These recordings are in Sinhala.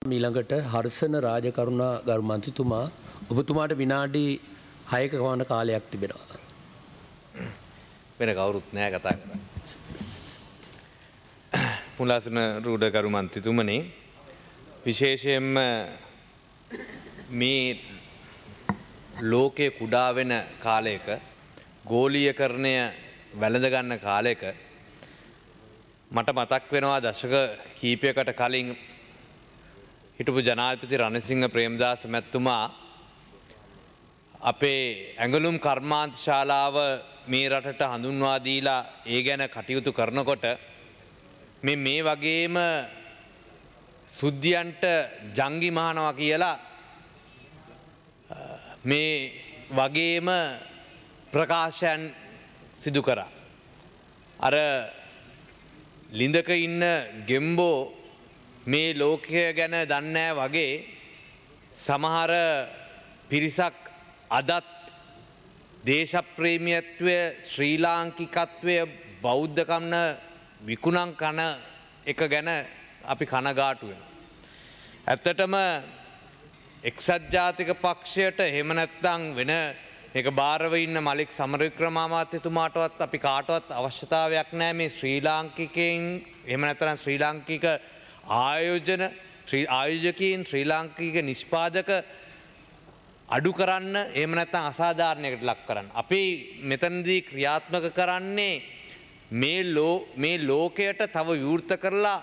ඊළඟට හර්ෂණ රාජකරුණා ගරු මන්ත්‍රීතුමා ඔබතුමාට විනාඩි 6ක වන කාලයක් තිබෙනවා. වෙන කවුරුත් නෑ කතා කරන්න. මුලාසන රූඩ ගරු මන්ත්‍රීතුමනි විශේෂයෙන්ම මේ ලෝකයේ කුඩා වෙන කාලයක ගෝලීයකරණය වැළඳ ගන්න කාලයක මට මතක් වෙනවා දශක කීපයකට කලින් හිටපු ජනාධිපති රණසිංහ ප්‍රේමදාස මැතිතුමා අපේ ඇඟලුම් කර්මාන්ත ශාලාව මේ රටට හඳුන්වා දීලා ඒ ගැන කටයුතු කරනකොට මේ වගේම සුද්ධියන්ට ජංගි මහනවා කියලා මේ වගේම ප්‍රකාශයන් සිදු කරා. අර ලිඳක ඉන්න ගෙම්බෝ මේ ලෝකය ගැන දන්නේ වගේ සමහර පිරිසක් අදත් දේශප්‍රේමියත්වය ශ්‍රී ලාංකිකත්වය බෞද්ධකම්න විකුණන් කන එක ගැන අපි කනගාටු වෙනවා. ඇත්තටම එක්සත් ජාතික පක්ෂයට එහෙම නැත්නම් වෙන මේක බාරව ඉන්න මලික් සමරවික්‍රම අමාත්‍යතුමාටවත් අපි කාටවත් අවශ්‍යතාවයක් නැහැ මේ ශ්‍රී ලාංකිකයන් එහෙම නැත්නම් ශ්‍රී ලාංකික ආයෝජකයන් ශ්‍රී ලාංකික නිෂ්පාදක අඩු කරන්න එහෙම නැත්නම් අසාධාරණයකට ලක් කරන්න. අපි මෙතනදී ක්‍රියාත්මක කරන්නේ මේ ලෝකයට තව විවෘත කරලා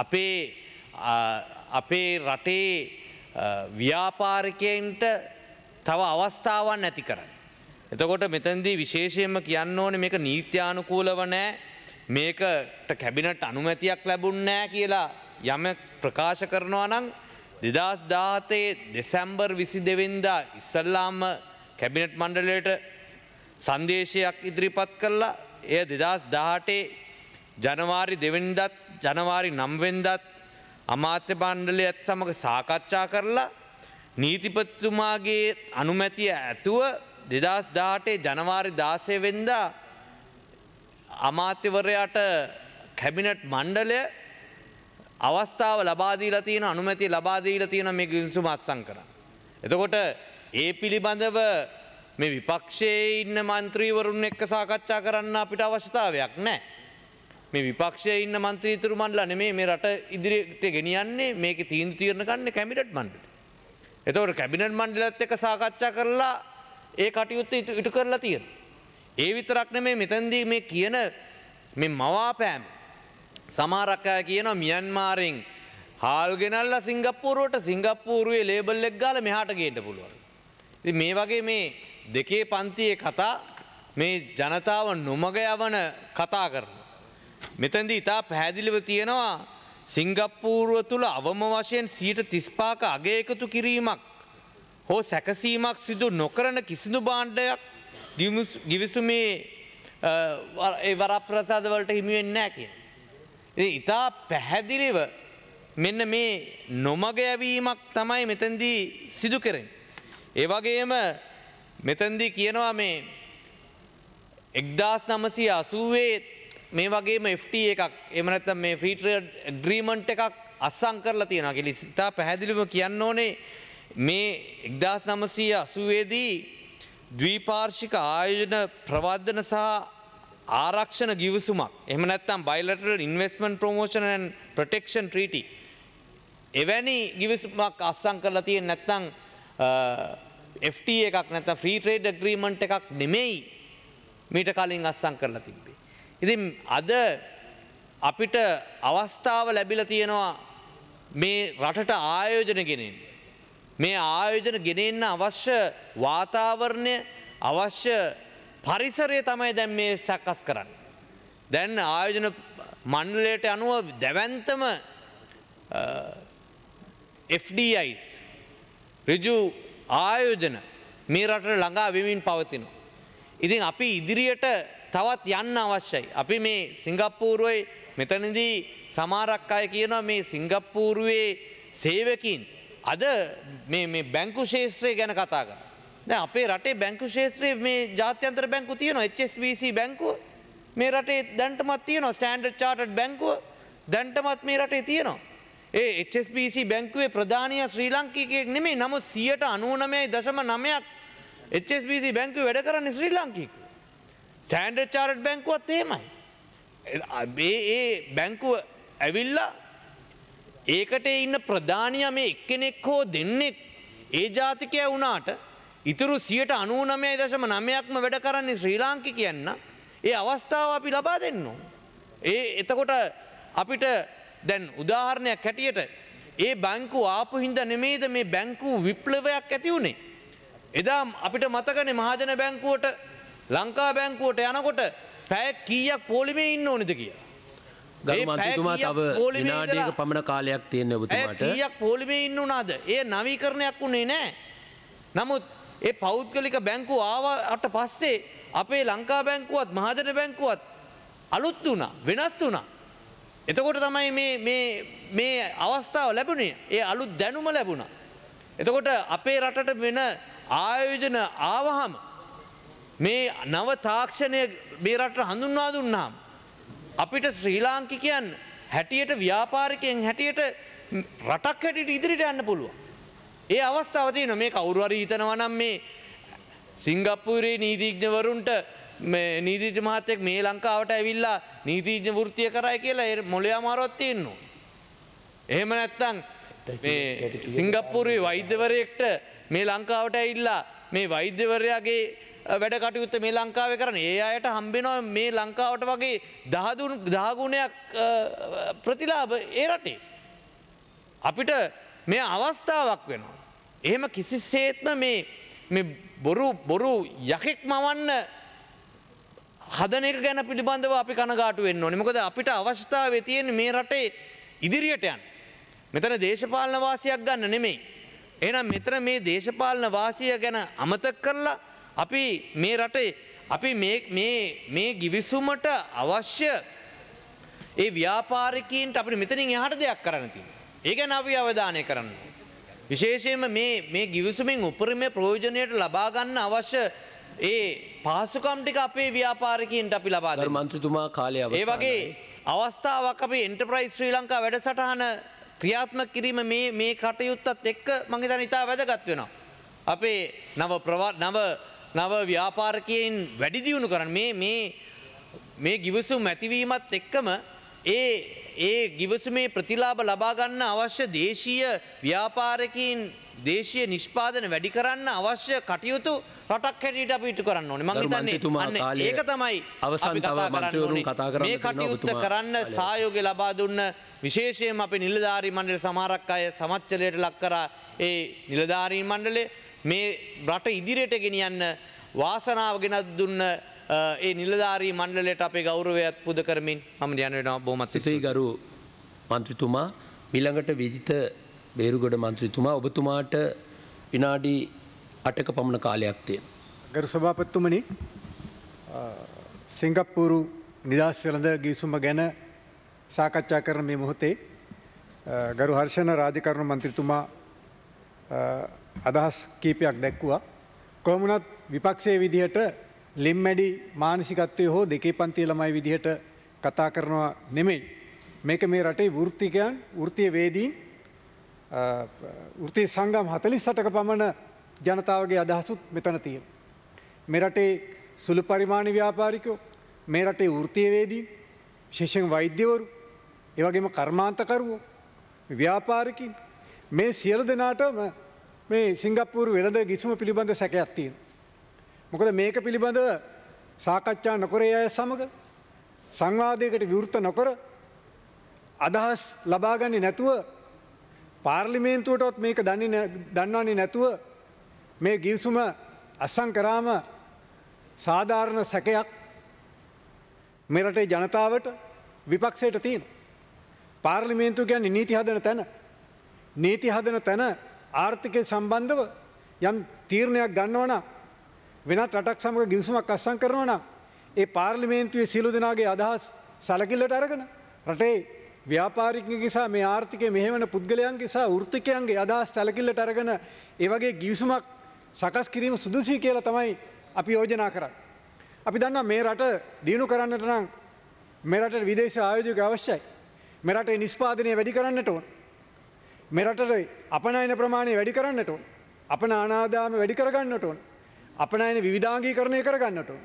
අපේ රටේ ව්‍යාපාරිකයන්ට තව අවස්ථාවක් නැති කරන්න. එතකොට මෙතනදී විශේෂයෙන්ම කියන්න ඕනේ මේක නීත්‍යානුකූලව නැහැ. මේකට කැබිනට් අනුමැතියක් ලැබුණ නැහැ කියලා යම ප්‍රකාශ කරනවා නම් 2017 දෙසැම්බර් 22 වෙනිදා ඉස්සල්ලාම කැබිනට් මණ්ඩලයට සංදේශයක් ඉදිරිපත් කළා. එය 2018 ජනවාරි 2 වෙනිදාත් ජනවාරි 9 වෙනිදාත් අමාත්‍ය මණ්ඩලයත් සමග සාකච්ඡා කරලා නීතිපතිතුමාගේ අනුමැතිය ඇතුව 2018 ජනවාරි 16 වෙනිදා අමාත්‍යවරයාට කැබිනට් මණ්ඩලය අවස්ථාව ලබා දීලා තියෙන අනුමැතිය ලබා දීලා තියෙන මේ ගිවිසුම අත්සන් කරා. එතකොට ඒ පිළිබඳව මේ විපක්ෂයේ ඉන්න മന്ത്രിවරුන් එක්ක සාකච්ඡා කරන්න අපිට අවශ්‍යතාවයක් නැහැ. මේ විපක්ෂයේ ඉන්න മന്ത്രിතුරු මණ්ඩල නෙමෙයි මේ රට ඉදිරියට ගෙනියන්නේ මේකේ තීරණ ගන්න කැබිනට් මණ්ඩලය. එතකොට කැබිනට් මණ්ඩලයත් එක්ක සාකච්ඡා කරලා ඒ කටයුත්ත ඉටු කරලා තියෙනවා. ඒ විතරක් නෙමෙයි මෙතනදී මේ කියන මේ මවාපෑම සමහරක් අය කියනවා මියන්මාරෙන් හාල් ගෙනල්ලා සිංගප්පූරුවේ ලේබල් එක ගාලා මෙහාට ගේන්න පුළුවන්. ඉතින් මේ වගේ මේ දෙකේ පන්තියේ කතා මේ ජනතාව නොමග යවන කතා කරනවා. මෙතනදී ඉතා පැහැදිලිව තියෙනවා සිංගප්පූරුව තුල අවම වශයෙන් 35ක අගය එකතු කිරීමක් හෝ සැකසීමක් සිදු නොකරන කිසිදු භාණ්ඩයක් ගිවිසුමේ ඒ වරප්‍රසාද වලට හිමි වෙන්නේ නැහැ කියන. ඉතින් ඉතා පැහැදිලිව මෙන්න මේ නොමග යැවීමක් තමයි මෙතනදී සිදු කරන්නේ. ඒ වගේම මෙතනදී කියනවා මේ 1980 මේ වගේම FTA එකක් එහෙම නැත්නම් මේ ෆ්‍රී ට්‍රේඩ් ඇග්‍රීමන්ට් එකක් අත්සන් කරලා තියෙනවා කියලා ඉතා පැහැදිලිව කියන්න ඕනේ. මේ 1980 දී ද්විපාර්ශ්වික ආයෝජන ප්‍රවර්ධන සහ ආරක්ෂණ ගිවිසුමක් එහෙම නැත්නම් bilateral investment promotion and protection treaty එවැනි ගිවිසුමක් අත්සන් කරලා තියෙන නැත්නම් FTA එකක් නැත්නම් free trade agreement එකක් නෙමෙයි මීට කලින් අත්සන් කරලා තිබ්බේ. ඉතින් අද අපිට අවස්ථාව ලැබිලා තියෙනවා මේ රටට ආයෝජන ගෙනෙන්න. මේ ආයෝජන ගෙනෙන්න අවශ්‍ය වාතාවරණය අවශ්‍ය පරිසරය තමයි දැන් මේ සකස් කරන්නේ. දැන් ආයෝජන මණ්ඩලයට අනුව දැවැන්තම FDIs ඍජු ආයෝජන මේ රටට ළඟා වෙමින් පවතිනවා. ඉතින් අපි ඉදිරියට තවත් යන්න අවශ්‍යයි. අපි මේ සිංගප්පූරුවේ මෙතනදී සමහරක් අය කියනවා මේ සිංගප්පූරුවේ සේවකින් අද මේ බැංකු ශාස්ත්‍රය ගැන කතා කරනවා. දැන් අපේ රටේ බැංකු ශාස්ත්‍රයේ මේ ජාත්‍යන්තර බැංකු තියෙනවා HSBC බැංකුව මේ රටේ දැන්ටමත් තියෙනවා ස්ටෑන්ඩඩ් චාටර්ඩ් බැංකුව දැන්ටමත් මේ රටේ තියෙනවා. ඒ HSBC බැංකුවේ ප්‍රධානියා ශ්‍රී ලාංකිකයෙක් නෙමෙයි. නමුත් 99.9ක් HSBC බැංකුවේ වැඩ කරන්නේ ශ්‍රී ලාංකිකයෝ. ස්ටෑන්ඩඩ් චාර්ටර්ඩ් බැංකුවත් එහෙමයි. ඒ බැංකුව ඇවිල්ලා ඒකට ඉන්න ප්‍රධානියා මේ එක්කෙනෙක් හෝ දෙන්නෙක් ඒ ජාතිකයා වුණාට ඉතුරු 99.9%ක්ම වැඩ කරන්නේ ශ්‍රී ලාංකිකයන් නම් ඒ අවස්ථාව අපි ලබා දෙන්න ඕන. එතකොට අපිට දැන් උදාහරණයක් හැටියට ඒ බැංකුව ආපු හින්දා නෙමෙයිද මේ බැංකුව විප්ලවයක් ඇති වුණේ. එදා අපිට මතකනේ මහජන බැංකුවට ලංකා බැංකුවට යනකොට පැය කීයක් පොලිමේ ඉන්න ඕනේද කියලා. ගරු මන්ත්‍රීතුමා තව විනාඩියක පමණ කාලයක් තියෙනවා ඔබතුමාට. කීයක් පොලිමේ ඉන්න උනාද? ඒ නවීකරණයක් උනේ නැහැ. නමුත් ඒ පෞද්ගලික බැංකුව ආවට පස්සේ අපේ ලංකා බැංකුවත් මහජන බැංකුවත් අලුත් වුණා, වෙනස් වුණා. එතකොට තමයි මේ අවස්ථාව ලැබුණේ. ඒ අලුත් දැනුම ලැබුණා. එතකොට අපේ රටට වෙන ආයෝජන ආවහම මේ නව තාක්ෂණය මේ රටට හඳුන්වා දුන්නාම අපිට ශ්‍රී ලාංකිකයන් හැටියට ව්‍යාපාරිකයන් හැටියට රටක් හැටියට ඉදිරියට යන්න පුළුවන්. ඒ අවස්ථාව තියෙනවා. මේ කවුරු හරි හිතනවා නම් මේ සිංගප්පූරේ නීතිඥවරුන්ට මේ නීතිඥ මහත්තයෙක් මේ ලංකාවට ඇවිල්ලා නීතිඥ වෘත්තිය කරයි කියලා ඒ මොළේ අමාරුවක් තියෙනවා. එහෙම නැත්නම් මේ සිංගප්පූරුවේ වෛද්‍යවරයෙක්ට මේ ලංකාවට ඇවිල්ලා මේ වෛද්‍යවරයාගේ වැඩ කටයුත්ත මේ ලංකාවේ කරන්නේ. ඒ අයට හම්බෙනවා මේ ලංකාවට වගේ 10 ගුණයක් ප්‍රතිලාභ ඒ රටේ. අපිට මේ අවස්ථාවක් වෙනවා. එහෙම කිසිසේත්ම මේ බොරු යකෙක් මවන්න හදන එක ගැන පිළිබඳව අපි කනගාටු වෙන්න ඕනේ. මොකද අපිට අවශ්‍යතාවය තියෙන්නේ මේ රටේ ඉදිරියට යන්න. මෙතන දේශපාලන වාසියක් ගන්න නෙමෙයි. එහෙනම් මෙතන මේ දේශපාලන වාසිය ගැන අමතක කරලා අපි මේ රටේ අපි මේ ගිවිසුමට අවශ්‍ය ඒ ව්‍යාපාරිකයින්ට අපිට මෙතනින් එහාට දෙයක් කරන්න තියෙනවා. ඒ ගැන අපි අවධානය කරන්න ඕනේ. විශේෂයෙන්ම මේ ගිවිසුමෙන් උපරිම ප්‍රයෝජනයට ලබා ගන්න අවශ්‍ය ඒ පහසුකම් ටික අපේ ව්‍යාපාරිකයින්ට අපි ලබා දෙන්න. මන්ත්‍රීතුමා කාලය අවසන්. ඒ වගේ අවස්ථාවක් අපි එන්ටර්ප්‍රයිස් ශ්‍රී ලංකා වැඩසටහන ක්‍රියාත්මක කිරීම මේ කටයුත්තත් එක්ක මම හිතන්නේ ඉතා වැදගත් වෙනවා. අපේ නව ව්‍යාපාරිකයන් වැඩි දියුණු කරන්න මේ ගිවිසුම් ඇතිවීමත් එක්කම ඒ ගිවිසුමේ ප්‍රතිලාභ ලබා ගන්න අවශ්‍ය දේශීය ව්‍යාපාරිකයින් දේශීය නිෂ්පාදන වැඩි කරන්න අවශ්‍ය කටයුතු රටක් හැටියට අපි ඉටු කරන්න ඕනේ. මම හිතන්නේ ඒක තමයි අවසන් තව මන්ත්‍රීවරුන් කතා කරන්න මේ කටයුත්ත කරන්න සහයෝගය ලබා දුන්න විශේෂයෙන්ම අපේ නිලධාරී මණ්ඩල සමහරක් අය සමච්චලයට ලක් කරා. ඒ නිලධාරීන් මණ්ඩලය මේ රට ඉදිරියට ගෙනියන්න වාසනාව ගෙනත් දුන්න ඒ නිලධාරී මණ්ඩලයට අපේ ගෞරවයත් පුද කරමින් මම යන වෙනවා. බොහොමත් ස්තුතියි ගරු මන්ත්‍රීතුමා. ඊළඟට විජිත බේරුගොඩ මන්ත්‍රීතුමා ඔබතුමාට විනාඩි 8ක පමණ කාලයක් තියෙනවා. ගරු සභාපතිතුමනි, සිංගප්පූරු නිදහස් වෙළඳ ගිවිසුම ගැන සාකච්ඡා කරන මේ මොහොතේ ගරු හර්ෂණ රාජකරණ මන්ත්‍රීතුමා අදහස් කීපයක් දැක්වුවා. කොහොම වුණත් විපක්ෂයේ විදිහට ලිම්මැඩි මානසිකත්වයේ හෝ දෙකේ පන්තියේ ළමයි විදිහට කතා කරනවා නෙමෙයි. මේක මේ රටේ වෘත්තිකයන්, වෘත්තීය වේදීන්, වෘත්තීය සංගම් 48ක පමණ ජනතාවගේ අදහසුත් මෙතන තියෙනවා. මේ රටේ සුළු පරිමාණ ව්‍යාපාරිකයෝ, මේ රටේ වෘත්තීය වේදීන්, විශේෂයෙන් වෛද්‍යවරු, ඒ වගේම කර්මාන්තකරුවෝ, ව්‍යාපාරිකයින්, මේ සියලු දෙනාටම මේ සිංගප්පූරු වෙළඳ ගිවිසුම පිළිබඳ සැකයක් තියෙනවා. මොකද මේක පිළිබඳව සාකච්ඡා නොකර අය සමග සංවාදයකට විවෘත නොකර අදහස් ලබා ගන්නේ නැතුව පාර්ලිමේන්තුවටවත් මේක දන්වන්නේ නැතුව මේ ගිවිසුම අත්සන් කරාම සාධාරණ සැකයක් මේ රටේ ජනතාවට විපක්ෂයට තියෙනවා. පාර්ලිමේන්තුව කියන්නේ නීති හදන තැන. නීති හදන තැන ආර්ථිකය සම්බන්ධව යම් තීරණයක් ගන්නවා නම්, වෙනත් රටක් සමග ගිවිසුමක් අත්සන් කරනවා නම්, ඒ පාර්ලිමේන්තුවේ සියලු දෙනාගේ අදහස් සැලකිල්ලට අරගෙන රටේ ව්‍යාපාරිකයන්ගේ සහ මේ ආර්ථිකය මෙහෙවන පුද්ගලයන්ගේ සහ වෘත්තිකයන්ගේ අදහස් සැලකිල්ලට අරගෙන ඒ වගේ ගිවිසුමක් සකස් කිරීම සුදුසුයි කියලා තමයි අපි යෝජනා කරන්නේ. අපි දන්නවා මේ රට දියුණු කරන්නට නම් මේ රටේ විදේශ ආයෝජක අවශ්‍යයි. මේ රටේ නිෂ්පාදනය වැඩි කරන්නට ඕන. මේ රටට අපනයන ප්‍රමාණය වැඩි කරන්නට ඕන. අපන ආනාදාම වැඩි කරගන්නට ඕන. අපනයන විවිධාංගීකරණය කරගන්නට ඕන.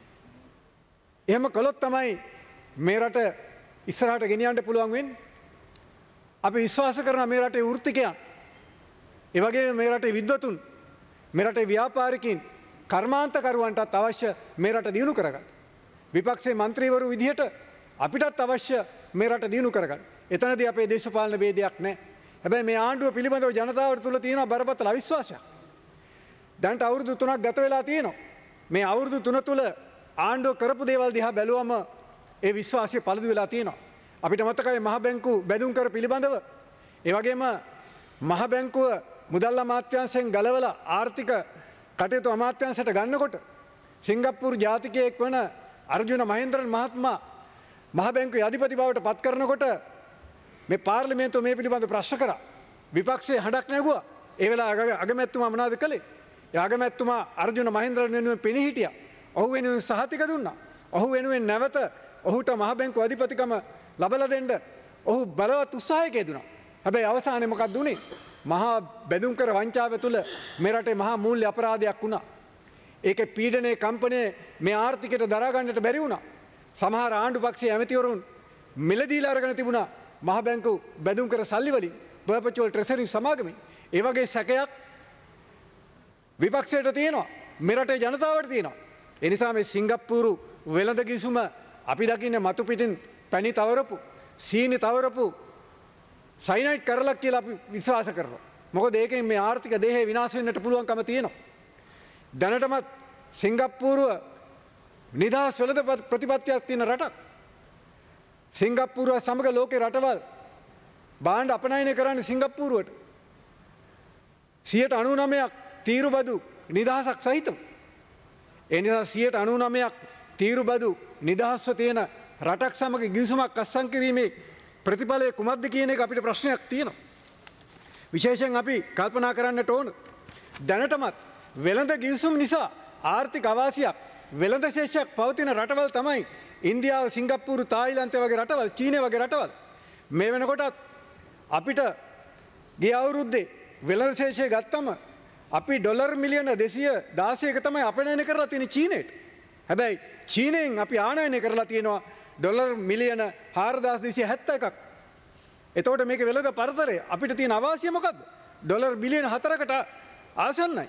එහෙම කළොත් තමයි මේ රට ඉස්සරහට ගෙනියන්න පුළුවන් වෙන්නේ. අපි විශ්වාස කරන මේ රටේ වෘත්තිකයන්, ඒ වගේම මේ රටේ විද්වතුන්, මේ රටේ ව්‍යාපාරිකයින්, කර්මාන්තකරුවන්ටත් අවශ්‍ය මේ රට දියුණු කරගන්න. විපක්ෂයේ മന്ത്രിවරු විදිහට අපිටත් අවශ්‍ය මේ රට දියුණු කරගන්න. එතනදී අපේ දේශපාලන ભેදයක් නැහැ. හැබැයි මේ ආණ්ඩුව පිළිබඳව ජනතාවට තුල තියෙන බරපතල අවිශ්වාසයක්. දැන්ට අවුරුදු 3ක් ගත වෙලා තියෙනවා. මේ අවුරුදු 3 තුල ආණ්ඩුව කරපු දේවල් දිහා බැලුවම ඒ විශ්වාසය පළුදු වෙලා තියෙනවා. අපිට මතකයි මහ බැංකු බැදුම් කර පිළිබඳව, ඒ වගේම මහ බැංකුව මුදල් අමාත්‍යාංශයෙන් ගලවලා ආර්ථික කටයුතු අමාත්‍යාංශයට ගන්නකොට සිංගප්පූරු ජාතිකයෙක් වන අර්ජුන මහේන්ද්‍රන් මහත්මයා මහ බැංකුවේ අධිපති බවට පත් කරනකොට මේ පාර්ලිමේන්තුව මේ පිළිබඳව ප්‍රශ්න කරා. විපක්ෂයේ හඬක් නැගුවා. ඒ වෙලාව අගමැතිතුමා මොනවද කළේ? ඒ අගමැතිතුමා අර්ජුන මහේන්ද්‍රන් වෙනුවෙන් පෙනී හිටියා. ඔහු වෙනුවෙන් සහතික දුන්නා. ඔහු වෙනුවෙන් නැවත ඔහුට මහ බැංකුව අධිපතිකම ලබලා දෙන්න ඔහු බලවත් උත්සාහයක යෙදුණා. හැබැයි අවසානයේ මොකක්ද උනේ? මහා බැදුම් කර වංචාව තුළ මේ රටේ මහා මූල්‍ය අපරාධයක් වුණා. ඒකේ පීඩනයේ කම්පනයේ මේ ආර්ථිකයට දරා ගන්නට බැරි වුණා. සමහර ආණ්ඩු පක්ෂයේ ඇමතිවරුන් මිලදීලා අරගෙන තිබුණා මහ බැංකු බැදුම් කර සල්ලි වලින්, පර්පචුවල් ට්‍රෙෂරි සමාගමේ. ඒ වගේ සැකයක් විපක්ෂයට තියෙනවා, මේ රටේ ජනතාවට තියෙනවා. ඒ නිසා මේ සිංගප්පූරු වෙළඳ කිවිසුම අපි දකින්නේ මතු පිටින් පැණි තවරපු, සීනි තවරපු සයිනයිට් කරලක් කියලා අපි විශ්වාස කරනවා. මොකද ඒකෙන් මේ ආර්ථික දේහය විනාශ වෙන්නට පුළුවන්කම තියෙනවා. දැනටමත් සිංගප්පූරුව නිදහස් වෙළඳ ප්‍රතිපත්තියක් තියෙන රටක්. සිංගප්පූරුව සමග ලෝකේ රටවල් භාණ්ඩ අපනයනය කරන්නේ සිංගප්පූරුවට 99% තීරුබදු නිදහසක් සහිතව. ඒ නිසා 99% තීරුබදු නිදහස්ව තියෙන රටක් සමග ගිවිසුමක් අත්සන් කිරීමේ ප්‍රතිඵලය කුමක්ද කියන එක අපිට ප්‍රශ්නයක් තියෙනවා. විශේෂයෙන් අපි කල්පනා කරන්නට ඕන දැනටමත් වෙළඳ ගිවිසුම් නිසා ආර්ථික අවාසියක්, වෙළඳ ශේෂයක් පවතින රටවල් තමයි ඉන්දියාව, සිංගප්පූරු, තායිලන්තය වගේ රටවල්, චීනය වගේ රටවල්. මේ වෙනකොටත් අපිට ගිය අවුරුද්දේ වෙළඳ ශේෂය ගත්තම අපි ඩොලර් මිලියන 216ක තමයි අපනයන කරලා තියෙන චීනයට. හැබැයි චීනයෙන් අපි ආනයනය කරලා තියෙනවා ඩොලර් මිලියන 4271ක්. එතකොට මේක වෙළඳ පරතරය අපිට තියෙන අවාසිය මොකද්ද? ඩොලර් බිලියන 4කට ආසන්නයි.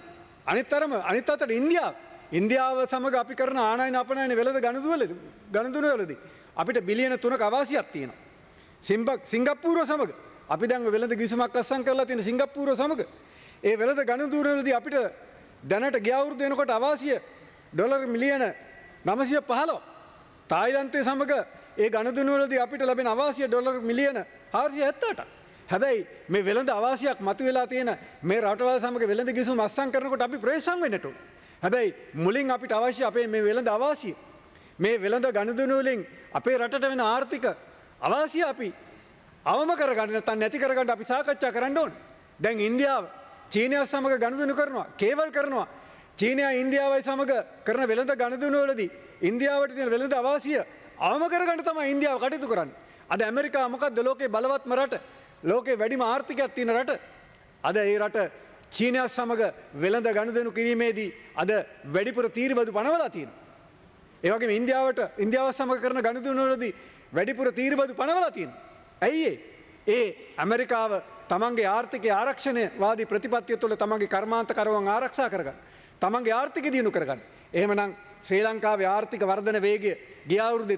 අනිත් අතට ඉන්දියාව සමග අපි කරන ආනයන අපනයන වෙළඳ ගණදුනවලදී අපිට බිලියන 3ක අවාසියක් තියෙනවා. සිංගප්පූරුව සමග අපි දැන් වෙළඳ ගිවිසුමක් අත්සන් කරලා තියෙන සිංගප්පූරුව සමග ඒ වෙළඳ ගණදුනවලදී අපිට දැනට ගිය අවුරුද්ද වෙනකොට අවාසිය ඩොලර් මිලියන 915. තායිලන්තය සමග ඒ ගණදුනවලදී අපිට ලැබෙන අවාසිය ඩොලර් මිලියන 478ක්. හැබැයි මේ වෙළඳ අවාසියක් මතුවලා තියෙන මේ රටවල් සමග වෙළඳ ගිවිසුම අත්සන් කරනකොට අපි ප්‍රවේශම් වෙන්නට ඕන. හැබැයි මුලින් අපිට අවශ්‍ය අපේ මේ වෙළඳ අවාසිය, මේ වෙළඳ ගණදුන වලින් අපේ රටට වෙන ආර්ථික අවාසිය අපි අවම කරගන්න නැත්නම් නැති කරගන්න අපි සාකච්ඡා කරන්න ඕන. දැන් ඉන්දියාව චීනය සමග ගණදුනු කරනවා, කේවල් කරනවා. චීනය ඉන්දියාවයි සමග කරන වෙළඳ ගණදුන වලදී ඉන්දියාවට තියෙන වෙළඳ අවාසිය අවම කරගන්න තමයි ඉන්දියාව කටයුතු කරන්නේ. අද ඇමරිකාව මොකද්ද ලෝකේ බලවත්ම රට, ලෝකේ වැඩිම ආර්ථිකයක් තියෙන රට. අද ඒ රට චීනය සමග වෙළඳ ගනුදෙනු කිරීමේදී අද වැඩිපුර තීරබදු පනවලා තියෙනවා. ඒ වගේම ඉන්දියාව සමග කරන ගනුදෙනු වලදී වැඩිපුර තීරබදු පනවලා තියෙනවා. ඇයි ඒ ඇමරිකාව තමන්ගේ ආර්ථිකයේ ආරක්ෂණවාදී ප්‍රතිපත්තිය තුළ තමන්ගේ කර්මාන්තකරුවන් ආරක්ෂා කරගන්න, තමන්ගේ ආර්ථිකය දියුණු කරගන්න. එහෙමනම් ශ්‍රී ලංකාවේ ආර්ථික වර්ධන වේගය ගිය අවුරුද්දේ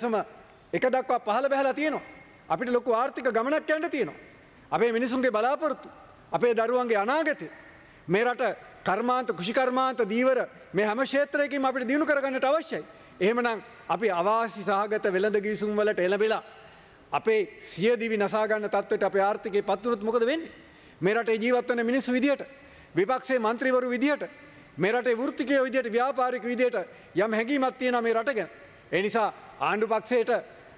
3.1 දක්වා පහළ බැහැලා තියෙනවා. අපිට ලොකු ආර්ථික ගමනක් යන්න තියෙනවා. අපේ මිනිසුන්ගේ බලාපොරොත්තු, අපේ දරුවන්ගේ අනාගතය, මේ රට කර්මාන්ත, කෘෂිකර්මාන්ත, දීවර මේ හැම ක්ෂේත්‍රයකින්ම අපිට දියුණු කරගන්නට අවශ්‍යයි. එහෙමනම් අපි අවාසි සහගත වෙළඳ ගිවිසුම් වලට එළඹෙලා අපේ සියදිවි නසා ගන්න තත්ත්වයට අපේ ආර්ථිකය පත් වුණොත් මොකද වෙන්නේ? මේ රටේ ජීවත් වෙන මිනිස්සු විදියට, විපක්ෂයේ മന്ത്രിවරු විදියට, මේ රටේ වෘත්තිකයෝ විදියට, ව්‍යාපාරික විදියට යම් හැඟීමක් තියෙනවා මේ රට ගැන. ඒ නිසා ආණ්ඩු පක්ෂයට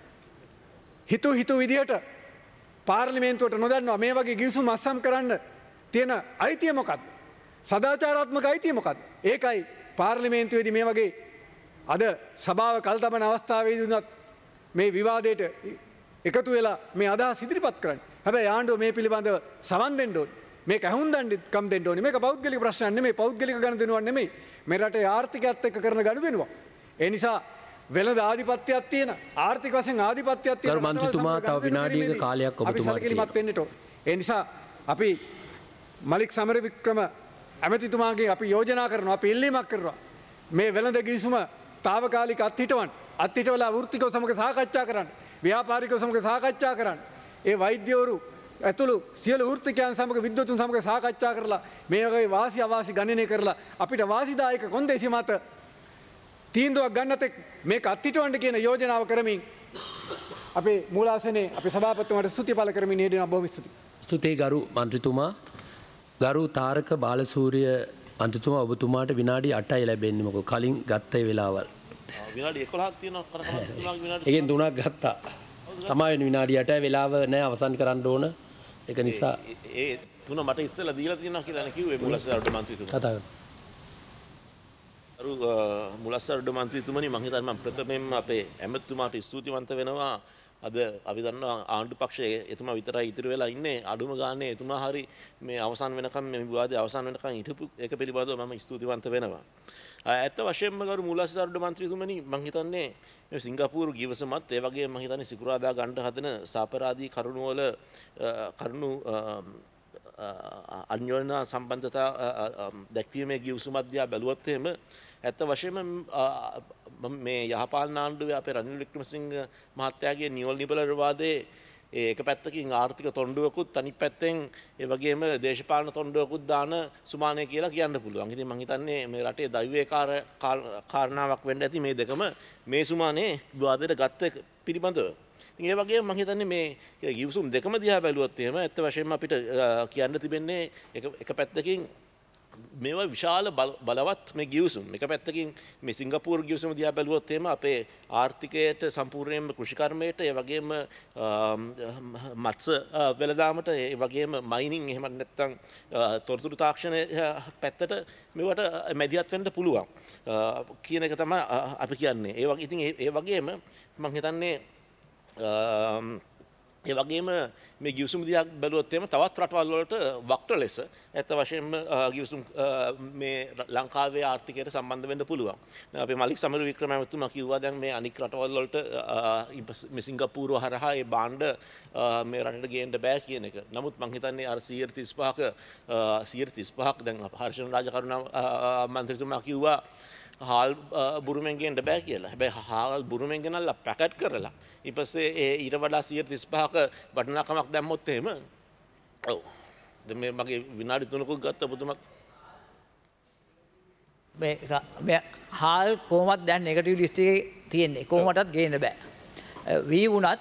හිතු විදියට පාර්ලිමේන්තුවට නොදන්නවා මේ වගේ ගිවිසුම් අත්සන් කරන්න තියෙන අයිතිය මොකක්ද? සදාචාරාත්මක අයිතිය මොකක්ද? ඒකයි පාර්ලිමේන්තුවේදී මේ වගේ අද සභාව කල්තබන අවස්ථාවේදී උනත් මේ විවාදයට එකතු වෙලා මේ අදහස් ඉදිරිපත් කරන්නේ. හැබැයි ආණ්ඩුව මේ පිළිබඳව සවන් දෙන්න ඕනේ. මේක ඇහුම්දන්කම් දෙන්න ඕනේ. මේක පෞද්ගලික ප්‍රශ්නයක් නෙමෙයි, පෞද්ගලික ගනුදෙනුවක් නෙමෙයි. මේ රටේ ආර්ථිකයත් එක්ක කරන ගනුදෙනුවක්. ඒ නිසා වෙළඳ ආධිපත්‍යයක් තියෙන, ආර්ථික වශයෙන් ආධිපත්‍යයක් තියෙන ගරු මන්ත්‍රීතුමා තව විනාඩියක කාලයක් ඔබතුමාට සැලකිලිමත් වෙන්නට ඕනේ. ඒ නිසා අපි මලික් සමරවික්‍රම ඇමතිතුමාගේ අපි යෝජනා කරනවා, අපි ඉල්ලීමක් කරනවා. මේ වෙළඳ ගිවිසුම తాවකාලික අත්හිටවලා වෘත්තිකව සමග සාකච්ඡා කරන්න, ව්‍යාපාරිකව සමග සාකච්ඡා කරන්න. ඒ වෛද්‍යවරු ඇතුළු සියලු වෘත්තිකයන් සමග විද්වතුන් සමග සාකච්ඡා කරලා මේ වගේ වාසි අවාසි ගණනය කරලා අපිට වාසිදායක කොන්දේසි මත තීන්දුවක් ගන්නතෙක් මේක අත්හිටවන්න කියන යෝජනාව කරමින් අපේ මූලාසනයේ අපේ සභාපතිතුමාට ස්තුති පළ කරමින් ඉදිරියට බොහොම ස්තුතියි. ස්තුතියි ගරු මන්ත්‍රීතුමා. ගරු තාරක බාලසූරිය මන්ත්‍රීතුමා ඔබතුමාට විනාඩි 8යි ලැබෙන්නේ. මොකද කලින් ගත්ත වෙලාවල් විනාඩි 11ක් තියෙනවා කරකමතුමාගේ විනාඩි. එකෙන් 3ක් ගත්තා. තමයි විනාඩි 8යි වෙලාව නැහැ අවසන් කරන්න ඕන. ඒක නිසා ඒ 3 මට ඉස්සෙල්ලා දීලා තියෙනවා කියලා නේ කිව්වේ මුලස්සාරඩ මන්ත්‍රීතුමා. කතා කරමු. අරු මුලස්සාරඩ මන්ත්‍රීතුමනි මම හිතන්නේ මම ප්‍රථමයෙන්ම අපේ ඇමතුමාට ස්තුතිවන්ත වෙනවා. අද අපි දන්නවා ආණ්ඩු පක්ෂයේ එතුමා විතරයි ඉතිරි වෙලා ඉන්නේ. අඩුම ගානේ එතුමා හරි මේ අවසන් වෙනකම් මේ විවාදය අවසන් වෙනකම් හිටපු එක පිළිබඳව මම ස්තුතිවන්ත වෙනවා. ඇත්ත වශයෙන්ම ගරු මුලස්සාරඩ මන්ත්‍රීතුමනි මම හිතන්නේ මේ සිංගප්පූරු ගිවිසුමත් ඒ වගේම මම හිතන්නේ සිකුරාදා ගන්න හදන සාපරාධී කරුණු අන්‍යෝන්‍ය සම්බන්ධතා දැක්වීමේ ගිවිසුමක් දිහා බැලුවොත් එහෙම ඇත්ත වශයෙන්ම මේ යහපාලන ආණ්ඩුවේ අපේ රනිල් වික්‍රමසිංහ මහත්තයාගේ නියෝලිබරල් වාදයේ ඒක පැත්තකින් ආර්ථික තොණ්ඩුවකුත් අනිත් පැත්තෙන් ඒ වගේම දේශපාලන තොණ්ඩුවකුත් දාන සුමානය කියලා කියන්න පුළුවන්. ඉතින් මම හිතන්නේ මේ රටේ දෛවයේ කාරණාවක් වෙන්න ඇති මේ දෙකම මේ සුමානේ විවාදයට ගත්ත පිළිබඳව. ඉතින් ඒ වගේම මම හිතන්නේ මේ ගිවිසුම් දෙකම දිහා බැලුවොත් එහෙම ඇත්ත වශයෙන්ම අපිට කියන්න තිබෙන්නේ එක පැත්තකින් මේවා විශාල බලවත් මේ ගිවිසුම්. එක පැත්තකින් මේ සිංගප්පූරු ගිවිසුම දිහා බැලුවොත් එහෙම අපේ ආර්ථිකයට සම්පූර්ණයෙන්ම කෘෂිකර්මයට ඒ වගේම මත්ස්‍ය වෙළඳාමට ඒ වගේම මයිනින් එහෙම නැත්නම් තොරතුරු තාක්ෂණය පැත්තට මේවට මැදිහත් වෙන්න පුළුවන් කියන එක තමයි අපි කියන්නේ. ඒ වගේ ඉතින් ඒ වගේම මම හිතන්නේ ඒ වගේම මේ ගිවිසුම දිහා බැලුවොත් එහෙම තවත් රටවල් වලට වක්‍ර ලෙස ඇත්ත වශයෙන්ම ගිවිසුම් මේ ලංකාවේ ආර්ථිකයට සම්බන්ධ වෙන්න පුළුවන්. අපේ මලික් සමරවික්‍රම මහත්මයා කිව්වා දැන් මේ අනික් රටවල් වලට මේ සිංගප්පූරුව හරහා ඒ භාණ්ඩ මේ රටට ගේන්න බෑ කියන එක. නමුත් මම හිතන්නේ අර 135ක දැන් හර්ෂණ රාජකරුණා මන්ත්‍රීතුමා කිව්වා හාල් බුරුමෙන් ගේන්න බෑ කියලා. හැබැයි හාල් බුරුමෙන් ගෙනල්ලා පැකට් කරලා ඊට පස්සේ ඊට වඩා 135ක වටිනාකමක් දැම්මොත් එහෙම ඔව් දැන් මේ මගේ විනාඩි 3කුත් ගත්ත ඔබතුමත් මේ හාල් කොහොමද දැන් නෙගටිව් ලිස්ට් එකේ තියෙන්නේ කොහොමටත් ගේන්න බෑ. වී වුණත්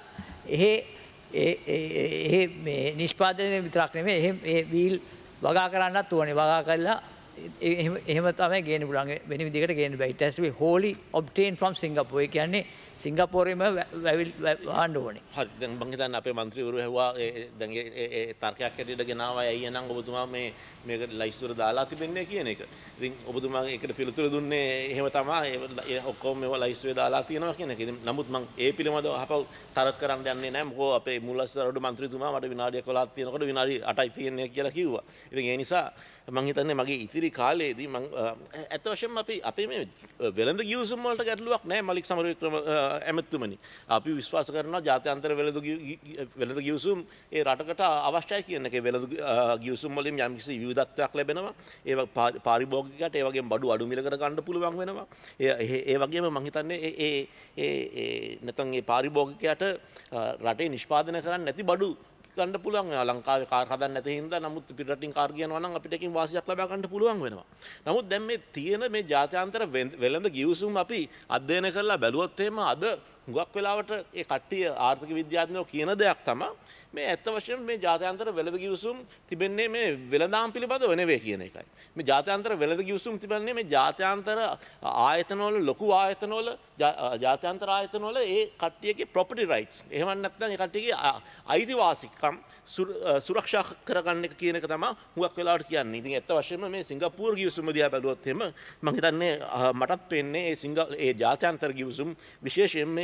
එහෙ මේ නිෂ්පාදනය විතරක් නෙමෙයි ඒ වීල් වගා කරන්නත් ඕනේ. වගා කරලා එහෙම තමයි ගේන්න පුළුවන්. වෙන විදිහකට ගේන්න බෑ. It has to be wholly obtained from Singapore. ඒ කියන්නේ සිංගප්පූරුවේම වහන්න ඕනේ. හරි. දැන් මම හිතන්නේ අපේ മന്ത്രിවරු ඇහුවා දැන් ඒ තර්කයක් ඇටියට ගෙනාවා ඇයි එනං ඔබතුමා මේක ලයිස්තුවර දාලා තිබෙන්නේ කියන එක. ඉතින් ඔබතුමා ඒකට පිළිතුරු දුන්නේ එහෙම තමයි ඔක්කොම මේවා ලයිස්තුවේ දාලා තියෙනවා කියන එක. ඉතින් නමුත් මම ඒ පිළිබඳව අහපව් තරත් කරන්න යන්නේ නැහැ. මොකෝ අපේ මුලස්සරඩ මන්ත්‍රීතුමා මට විනාඩි 11ක් තියෙනකොට විනාඩි 8යි තියෙන්නේ කියලා කිව්වා. ඉතින් ඒ නිසා මම හිතන්නේ මගේ ඉතිරි කාලයේදී මම ඇත්ත වශයෙන්ම අපි මේ වෙළඳ ගිවිසුම් වලට ගැටලුවක් නැහැ මලික් සමරවික්‍රම ඇමතුමනි. අපි විශ්වාස කරනවා ජාත්‍යන්තර වෙළඳ ගිවිසුම් ඒ රටකට අවශ්‍යයි කියන එක. වෙළඳ ගිවිසුම් වලින් යම්කිසි විවිධත්වයක් ලැබෙනවා. ඒ පාරිභෝගිකයට ඒ වගේම බඩු අඩු මිලකට ගන්න පුළුවන් වෙනවා. ඒ වගේම මම හිතන්නේ නැත්නම් ඒ පාරිභෝගිකයට රටේ නිෂ්පාදනය කරන්න නැති බඩු ගන්න පුළුවන් වෙනවා. ලංකාවේ කාර් හදන්න නැති හින්දා නමුත් පිටරටින් කාර් ගියනවා නම් අපිට එකකින් වාසියක් ලබා ගන්න පුළුවන් වෙනවා. නමුත් දැන් මේ තියෙන මේ ජාත්‍යන්තර වෙළඳ ගිවිසුම් අපි අධ්‍යයනය කරලා බැලුවොත් එහෙම අද හුඟක් වෙලාවට ඒ කට්ටිය ආර්ථික විද්‍යාඥයෝ කියන දෙයක් තමයි මේ ඇත්ත වශයෙන්ම මේ ජාත්‍යන්තර වෙළඳ ගිවිසුම් තිබෙන්නේ මේ වෙළඳාම් පිළිබඳව නෙවෙයි කියන එකයි. මේ ජාත්‍යන්තර වෙළඳ ගිවිසුම් තිබෙන්නේ මේ ජාත්‍යන්තර ආයතනවල ලොකු ආයතනවල ජාත්‍යන්තර ආයතනවල ඒ කට්ටියගේ property rights. එහෙම නැත්නම් ඒ කට්ටියගේ අයිතිවාසිකම් සුරක්ෂා කරගන්න එක කියන එක තමයි හුඟක් වෙලාවට කියන්නේ. ඉතින් ඇත්ත වශයෙන්ම මේ සිංගප්පූරු ගිවිසුම දිහා බැලුවොත් එහෙම මම හිතන්නේ මටත් පේන්නේ ඒ ජාත්‍යන්තර ගිවිසුම් විශේෂයෙන් මේ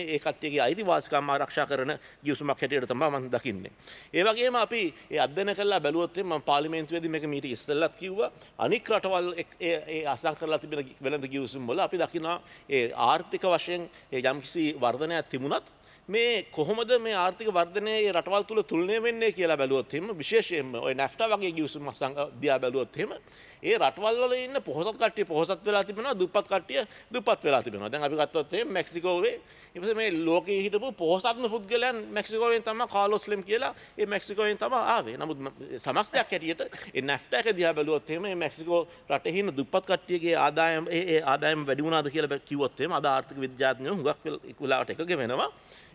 ඒ කට්ටියගේ අයිතිවාසිකම් ආරක්ෂා කරන ගිවිසුමක් හැටියට තමයි මම දකින්නේ. ඒ වගේම අපි ඒ අධ්‍යයනය කළා බැලුවොත් මම පාර්ලිමේන්තුවේදී මේක මීට ඉස්සෙල්ලත් කිව්වා අනික් රටවල් ඒ අසං කරලා තිබෙන වෙළඳ ගිවිසුම් වල අපි දකිනවා ඒ ආර්ථික වශයෙන් ඒ යම්කිසි වර්ධනයක් තිබුණත් මේ කොහොමද මේ ආර්ථික වර්ධනය රටවල් තුළ තුලනය වෙන්නේ කියලා බැලුවොත් එහෙම විශේෂයෙන්ම ওই නැෆ්ටා වගේ ගිවිසුම් අසං දිහා බැලුවොත් එහෙම ඒ රටවල් වල ඉන්න පොහොසත් කට්ටිය පොහොසත් වෙලා තිබෙනවා දුප්පත් කට්ටිය දුප්පත් වෙලා තිබෙනවා. දැන් අපි ගත්තොත් එහෙම මෙක්සිකෝවේ ඊපස්සේ මේ ලෝකයේ හිටපු පොහොසත්ම පුද්ගලයන් මෙක්සිකෝවෙන් තමයි කාලොස් ස්ලිම් කියලා ඒ මෙක්සිකෝවෙන් තමයි ආවේ. නමුත් සමස්තයක් හැටියට ඒ නැෆ්ටා එක දිහා බැලුවොත් එහෙම මේ මෙක්සිකෝ රටේ ඉන්න දුප්පත් කට්ටියගේ ආදායම වැඩි වුණාද කියලා කිව්වොත් එහෙම අද ආර්ථික විද්‍යාඥයෝ හුඟක් වෙලාවට එකග වෙනවා.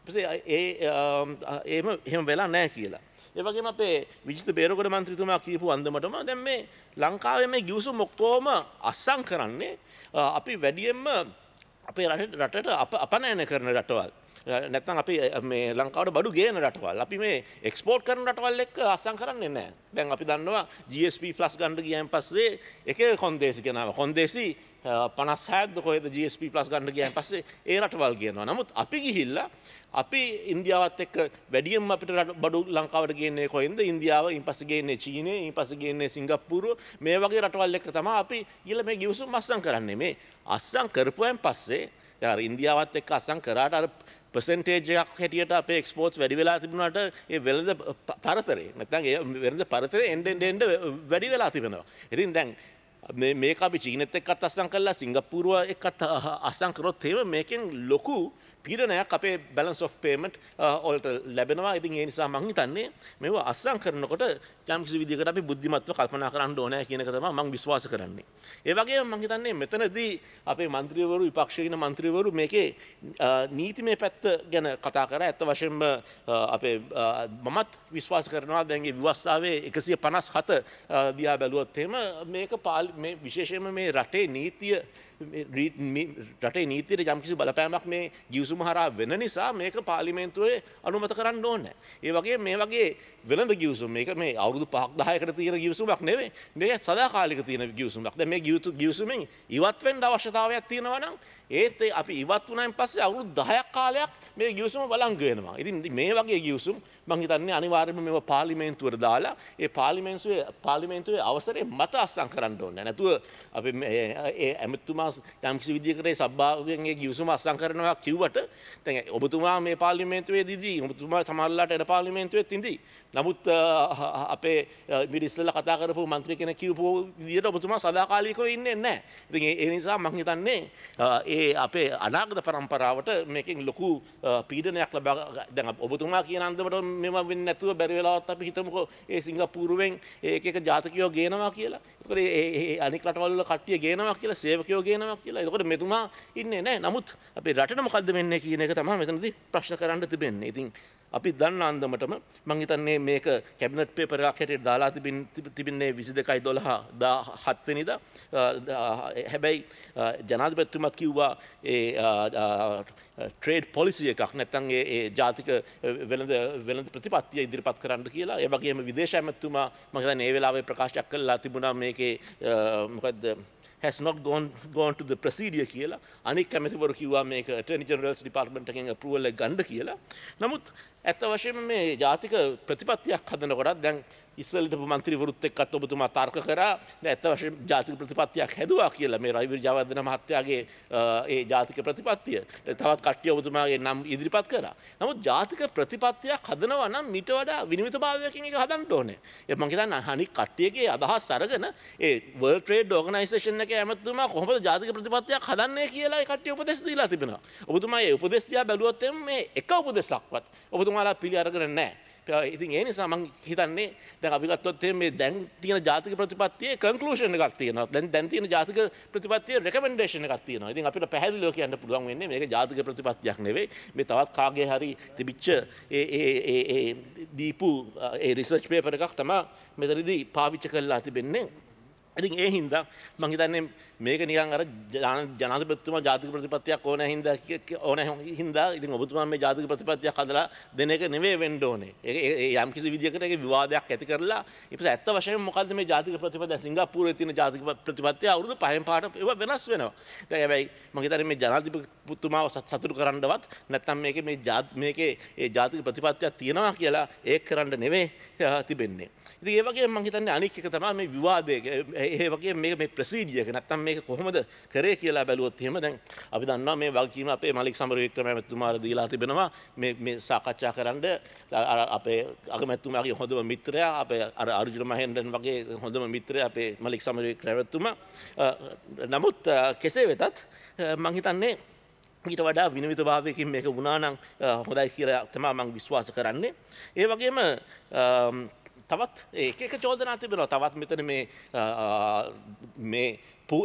එහෙම වෙලා නැහැ කියලා. ඒ වගේම අපේ විජිත බේරගොඩ මන්ත්‍රීතුමා කියපු අන්දමටම දැන් මේ ලංකාවේ මේ ගිවිසුම් ඔක්කොම අස්සම් කරන්නේ අපි වැඩියෙන්ම අපේ රටට අපනයන කරන රටවල්. නැත්නම් අපි මේ ලංකාවට බඩු ගේන රටවල්. අපි මේ එක්ස්පෝර්ට් කරන රටවල් එක්ක අස්සම් කරන්නේ නැහැ. දැන් අපි දන්නවා GSP+ ගන්න ගියන් පස්සේ එක කොන්දේසි ගෙනාවා. කොන්දේසි 56ද කොහෙද GSP+ ගන්න ගියන් පස්සේ ඒ රටවල් කියනවා. නමුත් අපි ගිහිල්ලා අපි ඉන්දියාවත් එක්ක වැඩියෙන්ම අපිට බඩු ලංකාවට ගේන්නේ කොහෙන්ද? ඉන්දියාව, ඊපස්සේ ගේන්නේ චීනය, ඊපස්සේ ගේන්නේ සිංගප්පූරුව. මේ වගේ රටවල් එක්ක තමයි අපි ගිහලා මේ ගිවිසුම් අස්සම් කරන්නේ. මේ අස්සම් කරපුවෙන් පස්සේ අර ඉන්දියාවත් එක්ක අස්සම් කරාට අර percentage එකක් හැටියට අපේ එක්ස්පෝර්ට්ස් වැඩි වෙලා තිබුණාට ඒ වෙළඳ පරතරය නැත්නම් ඒ වෙළඳ පරතරය එන්න වැඩි වෙලා තිබෙනවා. ඉතින් දැන් මේක අපි චීනෙත් එක්කත් අස්සම් කළා සිංගප්පූරුව එක්කත් අස්සම් කරොත් එහෙම මේකෙන් ලොකු පීඩනයක් අපේ balance of payment වලට ලැබෙනවා. ඉතින් ඒ නිසා මම හිතන්නේ මේව අස්සම් කරනකොට යම්කිසි විදිහකට අපි බුද්ධිමත්ව කල්පනා කරන්න ඕනේ කියන එක තමයි මම විශ්වාස කරන්නේ. ඒ වගේම මම හිතන්නේ මෙතනදී අපේ മന്ത്രിවරු විපක්ෂයේ ඉන්න മന്ത്രിවරු මේකේ නීතිමය පැත්ත ගැන කතා කරා. ඇත්ත වශයෙන්ම අපේ මමත් විශ්වාස කරනවා දැන් මේ විවස්සාවේ 157 දිහා බැලුවොත් එහෙම මේක මේ විශේෂයෙන්ම මේ රටේ නීතිය රටේ නීතියට යම්කිසි බලපෑමක් මේ ගිවිසුම හරහා වෙන නිසා මේක පාර්ලිමේන්තුවේ අනුමත කරන්න ඕනේ. ඒ වගේ මේ වගේ වෙළඳ ගිවිසුම් මේක මේ අවුරුදු 5ක් 10කට තියෙන ගිවිසුමක් නෙවෙයි. මේක සදාකාලික තියෙන ගිවිසුමක්. දැන් මේ ගිවිසුමෙන් ඉවත් වෙන්න අවශ්‍යතාවයක් තියෙනවා නම් ඒත් අපි ඉවත් වුණායින් පස්සේ අවුරුදු 10ක් කාලයක් මේ ගිවිසුම වළංගු වෙනවා. ඉතින් මේ වගේ ගිවිසුම් මම හිතන්නේ අනිවාර්යයෙන්ම මේව පාර්ලිමේන්තුවට දාලා ඒ පාර්ලිමේන්තුවේ අවසරේ මත අස්සම් කරන්න ඕනේ. නැතුව අපි ඒ ඇමතුමා යම්කිසි විදියකට ඒ සභාවෙන් ඒ ගිවිසුම අස්සම් කරනවා කිව්වට දැන් ඔබතුමා මේ පාර්ලිමේන්තුවේදී ඔබතුමා සමහරලාට එන පාර්ලිමේන්තුවෙත් ඉඳී. නමුත් අපේ මිට ඉස්සෙල්ලා කතා කරපු മന്ത്രി කෙනෙක් කියපු විදියට ඔබතුමා සදාකාලිකව ඉන්නේ නැහැ. ඉතින් ඒ නිසා මම හිතන්නේ ඒ අපේ අනාගත පරම්පරාවට මේකෙන් ලොකු පීඩනයක් ලබා දැන් ඔබතුමා කියන අන්දමට මෙම වෙන්නේ නැතුව බැරි වෙලාවත් අපි හිතමුකෝ ඒ සිංගප්පූරුවෙන් එක ජාතකයෝ ගේනවා කියලා. ඒකෝට ඒ අනික් රටවල් වල කට්ටිය ගේනවා කියලා සේවකයෝ ගේනවා කියලා. ඒකෝට මෙතුමා ඉන්නේ නැහැ. නමුත් අපේ රටට මොකද්ද වෙන්නේ කියන එක තමයි මෙතනදී ප්‍රශ්න කරන්න තිබෙන්නේ. ඉතින් අපි දන්න අන්දමටම මම හිතන්නේ මේක කැබිනට් පේපර් එකක් හැටියට දාලා තිබින්නේ 22/12/17 වෙනිදා. හැබැයි ජනාධිපතිතුමත් කිව්වා ඒ ට්‍රේඩ් පොලිසි එකක් නැත්නම් ඒ ජාතික වෙළඳ ප්‍රතිපත්තිය ඉදිරිපත් කරන්න කියලා. ඒ වගේම විදේශ ඇමතුමා මම හිතන්නේ ඒ වෙලාවේ ප්‍රකාශයක් කළා තිබුණා මේකේ මොකද්ද has not gone to the procedure කියලා. අනික් කැමැතිවරු කිව්වා මේක Attorney General's Department එකෙන් approval එක ගන්න කියලා. නමුත් ඇත්ත වශයෙන්ම මේ ජාතික ප්‍රතිපත්තියක් හදනකොට දැන් ඉස්සෙල්ට මන්ත්‍රීවරුත් එක්කත් ඔබතුමා තර්ක කරා ඇත්ත වශයෙන්ම ජාතික ප්‍රතිපත්තියක් හැදුවා කියලා මේ රවි විජයවර්ධන මහත්තයාගේ ඒ ජාතික ප්‍රතිපත්තිය තවත් කට්ටිය ඔබතුමාගේ නම් ඉදිරිපත් කරා. නමුත් ජාතික ප්‍රතිපත්තියක් හදනවා නම් මීට වඩා විනිවිදභාවයකින් ඒක හදන්න ඕනේ. ඒ මම හිතන්නේ අනික් කට්ටියගේ අදහස් අරගෙන ඒ World Trade Organization එකේ ඇමතුමා කොහොමද ජාතික ප්‍රතිපත්තියක් හදන්නේ කියලා ඒ කට්ටිය උපදෙස් දීලා තිබෙනවා. ඔබතුමා මේ උපදෙස් දිහා බැලුවොත් මේ එක උපදෙසක්වත් ඔබතුමාලා පිළි අරගෙන නැහැ. ඉතින් ඒ නිසා මම හිතන්නේ දැන් අපි ගත්තොත් මේ දැන් තියෙන ජාතික ප්‍රතිපත්තියේ කන්ක්ලූෂන් එකක් තියෙනවා. දැන් තියෙන ජාතික ප්‍රතිපත්තියේ රෙකමෙන්ඩේෂන් එකක් තියෙනවා. ඉතින් අපිට පැහැදිලිව කියන්න පුළුවන් වෙන්නේ මේක ජාතික ප්‍රතිපත්තියක් නෙවෙයි. මේ තවත් කාගේ හරි තිබිච්ච දීපු රිසර්ච් පේපර් එකක් තමයි මෙතනදී පාවිච්චි කරලා තිබෙන්නේ. ඉතින් ඒ හින්දා මම හිතන්නේ මේක නිකන් අර ජනාධිපතිතුමා ජාතික ප්‍රතිපත්තියක් ඕන හින්දා ඉතින් ඔබතුමා මේ ජාතික ප්‍රතිපත්තියක් හදලා දෙන එක නෙවෙයි වෙන්න ඕනේ. ඒ යම් කිසි විදියකට ඒක විවාදයක් ඇති කරලා ඊපස්සේ ඇත්ත වශයෙන්ම මොකද්ද මේ ජාතික ප්‍රතිපත්තිය සිංගප්පූරුවේ තියෙන ජාතික ප්‍රතිපත්තිය අවුරුදු 5න් පාට ඒවා වෙනස් වෙනවා. දැන් හැබැයි මම හිතන්නේ මේ ජනාධිපතිතුමාව සතුටු කරන්නවත් නැත්නම් මේකේ ඒ ජාතික ප්‍රතිපත්තියක් තියෙනවා කියලා ඒක කරන්න නෙවෙයි තිබෙන්නේ. ඉතින් ඒ වගේම මම හිතන්නේ අනික් එක තමයි මේ විවාදයේ ඒ වගේ මේ ප්‍රොසීඩියර් එක නැත්තම් මේක කොහොමද කරේ කියලා බැලුවොත් එහෙම දැන් අපි දන්නවා මේ වගකීම අපේ මලික් සමරවික්‍රම මැතිතුමාට දීලා තිබෙනවා මේ සාකච්ඡා කරන්න අපේ අගමැතිතුමාගේ හොඳම මිත්‍රයා අපේ අර අර්ජුන මහේන්ද්‍රන් වගේ හොඳම මිත්‍රයා අපේ මලික් සමරවික්‍රම මැතිතුමා නමුත් කෙසේ වෙතත් මම හිතන්නේ ඊට වඩා විනිවිදභාවයකින් මේක වුණා නම් හොඳයි කියලා තමයි මම විශ්වාස කරන්නේ. ඒ වගේම තවත් එක චෝදනා තිබෙනවා. තවත් මෙතන මේ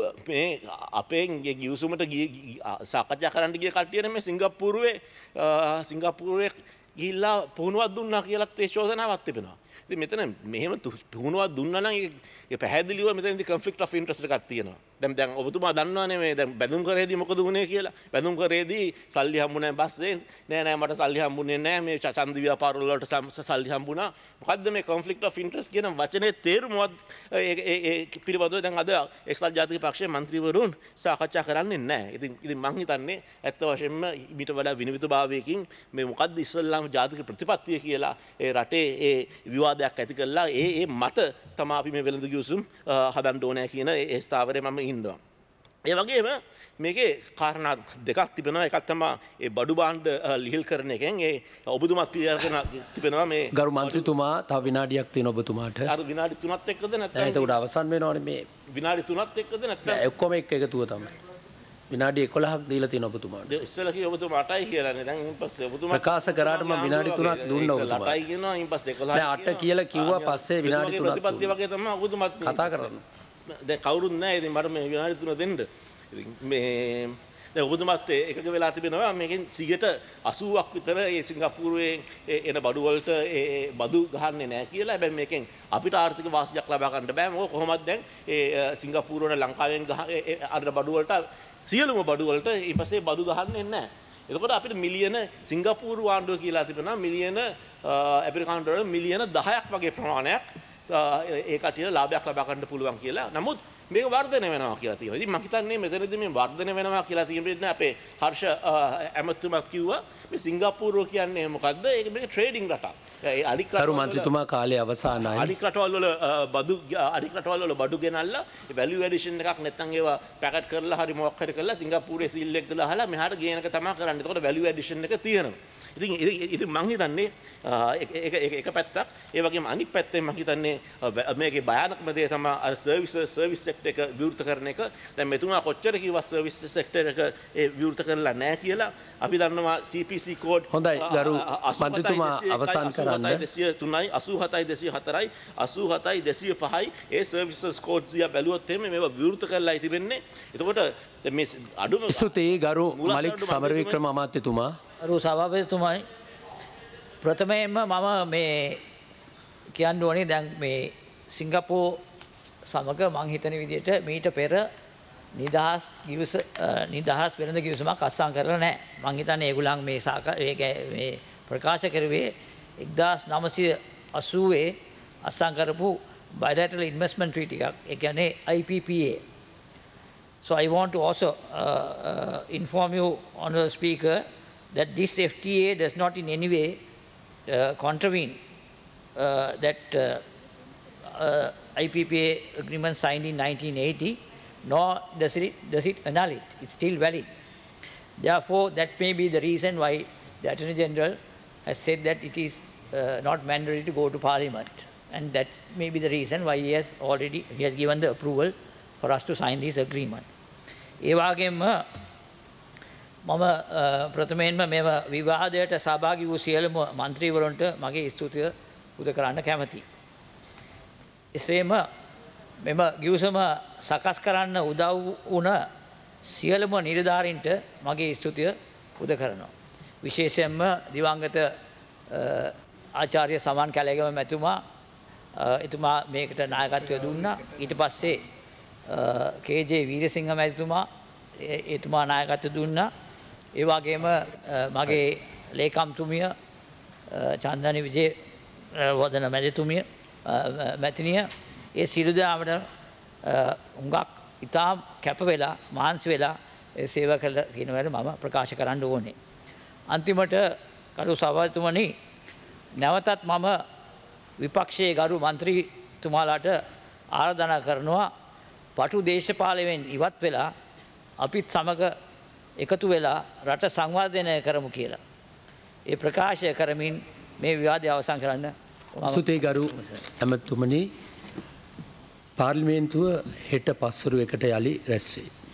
අපෙන් ගිවිසුමට සාකච්ඡා කරන්න ගිය කට්ටියනේ මේ සිංගප්පූරුවේ ගිහිල්ලා පුහුණුවක් දුන්නා කියලා ඒ චෝදනාවක් තිබෙනවා. ඉතින් මෙතන මෙහෙම පුහුණුවක් දුන්නා නම් ඒ පැහැදිලිව මෙතනදී conflict of interest එකක් තියෙනවා. දැන් ඔබතුමා දන්නවනේ මේ දැන් බැඳුම් කරේදී මොකද වුනේ කියලා. බැඳුම් කරේදී සල්ලි හම්බුනේ බස්සේ නෑ මට සල්ලි හම්බුනේ නෑ මේ ඡන්ද ව්‍යාපාර වලට සල්ලි හම්බුණා. මොකද්ද මේ conflict of interest කියන වචනේ තේරුමවත් ඒ පිළිබඳව දැන් අද එක්සත් ජාතික පක්ෂයේ മന്ത്രിවරුන් සාකච්ඡා කරන්නේ නෑ. ඉතින් මං හිතන්නේ ඇත්ත වශයෙන්ම ඊට වඩා විනිවිදභාවයකින් මේ මොකද්ද ඉස්සල්ලාම ජාතික ප්‍රතිපත්තිය කියලා ඒ රටේ ඒ විවාදයක් ඇති කළා. ඒ මත තමයි අපි මේ වෙළඳ ගිවිසුම් හදන්න ඕනේ කියන ඒ ස්ථාවරේ මම ඉන්නවා. ඒ වගේම මේකේ කාරණා දෙකක් තිබෙනවා. එකක් තමයි ඒ බඩු භාණ්ඩ ලිහිල් කරන එකෙන් ඒ ඔබතුමාත් පිළිගන්න තිබෙනවා මේ ගරු මන්ත්‍රීතුමා තව විනාඩියක් තියෙන ඔබතුමාට. අර විනාඩි 3ත් එක්කද නැත්නම් එතකොට අවසන් වෙනවනේ මේ විනාඩි 3ත් එක්කද නැත්නම් ඔක්කොම එකතුව තමයි. විනාඩි 11ක් දීලා තියෙන ඔබතුමාට. ඉස්සෙල්ලා කිව්ව ඔබතුමා 8යි කියලානේ. දැන් ඊපස්සේ ඔබතුමා ප්‍රකාශ කරාට මම විනාඩි 3ක් දුන්නා ඔබතුමාට. 8යි කියනවා ඊපස්සේ 11යි. දැන් 8 කියලා කිව්වා පස්සේ විනාඩි 3ක් ප්‍රතිපත්තිය වගේ තමයි ඔබතුමාත් කතා කරන්නේ. දැන් කවුරුත් නැහැ. ඉතින් මට මේ විනාඩි 3 දෙන්න. ඉතින් මේ දැන් ඔබතුමාත් එකක වෙලා තිබෙනවා මේකෙන් 80ක් විතර ඒ සිංගප්පූරුවේ එන බඩු වලට ඒ බදු ගහන්නේ නැහැ කියලා. හැබැයි මේකෙන් අපිට ආර්ථික වාසියක් ලබා ගන්න බෑ. මොකද කොහොමද දැන් ඒ සිංගප්පූරුවන ලංකාවෙන් අර බඩු වලට සියලුම බඩු වලට ඊපස්සේ බදු ගහන්නේ නැහැ. එතකොට අපිට මිලියන සිංගප්පූරු ආණ්ඩුව කියලා තිබෙනවා මිලියන ඇමරිකානු ඩොලර් මිලියන 10ක් වගේ ප්‍රමාණයක් ඒ කටියට ලාභයක් ලබා ගන්න පුළුවන් කියලා. නමුත් මේක වර්ධනය වෙනවා කියලා තියෙනවා. ඉතින් මම හිතන්නේ මෙතනදී මේ වර්ධනය වෙනවා කියලා තියෙන්නේ අපේ හර්ෂ ඇමතුමා කිව්වා මේ සිංගප්පූරුව කියන්නේ මොකද්ද? ඒක මේක ට්‍රේඩින් රටක්. ඒ අනික් ගරු මන්ත්‍රීතුමා කාලේ අවසానයි. අනික් රටවල් වල බඩු ගෙනල්ලා වැලියු ඇඩිෂන් එකක් නැත්නම් ඒවා පැකට් කරලා හරි මොකක් හරි කරලා සිංගප්පූරුවේ සීල් එක දාලා මෙහාට ගේන එක තමයි කරන්නේ. එතකොට වැලියු ඇඩිෂන් එක තියෙනවා. ඉතින් මං හිතන්නේ එක පැත්තක්. ඒ වගේම අනිත් පැත්තෙන් මං හිතන්නේ මේකේ භයානකම දේ තමයි අර සර්විස් සෙක්ටර් එක විවෘත කරන එක. දැන් මෙතුමා කොච්චර කිව්වා සර්විස් සෙක්ටර් එක ඒ විවෘත කරලා නැහැ කියලා. අපි දන්නවා CPC කෝඩ් හොඳයි ගරු මන්ත්‍රීතුමා අවසන් කරන්න. 87203යි 87204යි 87205යි ඒ සර්විසස් කෝඩ්ස් දිහා බැලුවොත් එහෙම මේවා විවෘත කරලායි තිබෙන්නේ. එතකොට මේ අඩුම ස්තුතියි ගරු මලික් සමරවික්‍රම අමාත්‍යතුමා. අරු සභාපතිතුමයි ප්‍රථමයෙන්ම මම මේ කියන්න ඕනේ දැන් මේ සිංගප්පූර් සමග මං හිතන විදිහට මීට පෙර නිදහස් වෙළඳ කිවිසුමක් අත්සන් කරලා නැහැ. මං හිතන්නේ ඒගොල්ලන් මේ ප්‍රකාශ කරුවේ 1980 අත්සන් කරපු bilateral investment treaty එකක්. ඒ කියන්නේ IPPA. So I want to also inform you, Honourable Speaker, that this FTA does not in any way contravene that IPPA agreement signed in 1980, nor does it annul it. It's still valid. Therefore, that may be the reason why the Attorney General has said that it is not mandatory to go to Parliament. And that may be the reason why he has given the approval for us to sign this agreement. ඒ වගේම මම ප්‍රථමයෙන්ම මෙම විවාදයට සහභාගී වූ සියලුම මන්ත්‍රීවරුන්ට මගේ ස්තුතිය පුද කරන්න කැමැතියි. එසේම මෙම ගිවිසුම සකස් කරන්න උදව් වුණ සියලුම නිලධාරීන්ට මගේ ස්තුතිය පුද කරනවා. විශේෂයෙන්ම දිවංගත ආචාර්ය සමන් කැලේගම මැතිතුමා එතුමා මේකට නායකත්වය දුන්නා. ඊට පස්සේ කේජේ වීරසිංහ මැතිතුමා එතුමා නායකත්වය දුන්නා. ඒ වගේම මගේ ලේකම්තුමිය චන්දනි විජේ වදන මැතිනිය ඒ සියලු දෙනාට හුඟක් ඉතාම කැප වෙලා මහන්සි වෙලා සේව කළ කියන වැඩ මම ප්‍රකාශ කරන්න ඕනේ. අන්තිමට කරු සභාපතිතුමනි නැවතත් මම විපක්ෂයේ ගරු මන්ත්‍රීතුමාලාට ආරාධනා කරනවා පටු දේශපාලනයෙන් ඉවත් වෙලා අපිත් සමග එකතු වෙලා රට සංවර්ධනය කරමු කියලා. ඒ ප්‍රකාශය කරමින් මේ විවාදය අවසන් කරන්න ස්තුතියි ගරු ඇමතුමනි. පාර්ලිමේන්තුව හෙට පස්වරු එකට යළි රැස් වේ.